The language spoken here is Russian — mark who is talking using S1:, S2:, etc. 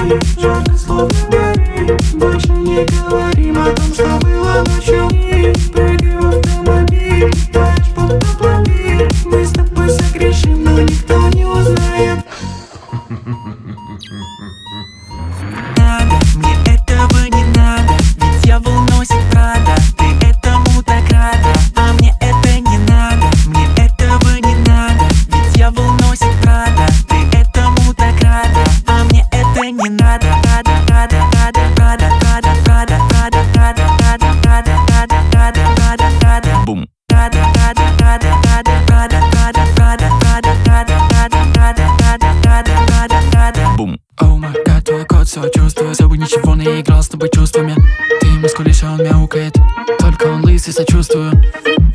S1: мои жарко, словно горит. Больше не говорим о том, что было ночью. Прыгай в автомобиль, таешь будто пломбир. Мы с тобой согрешим, но никто не узнает.
S2: Надо, мне этого не надо, ведь я волнуюсь правда. Ты этому так рада, а мне это не надо. Мне этого не надо, ведь я волнуюсь правда. Ты этому так рада, а мне это не надо. Рада, рада, рада, рада, рада, рада, рада, рада, рада, рада, рада, рада, рада, рада, бум. Рада, рада, рада, рада, рада, рада, рада, рада, рада, рада, рада, рада, рада, рада, рада, бум.
S3: Оу май гад, твой кот все чувствует. Зубы ничего не играл с тобой чувствами. Ты ему скулишь, а он мяукает. Только он лысый, сочувствую.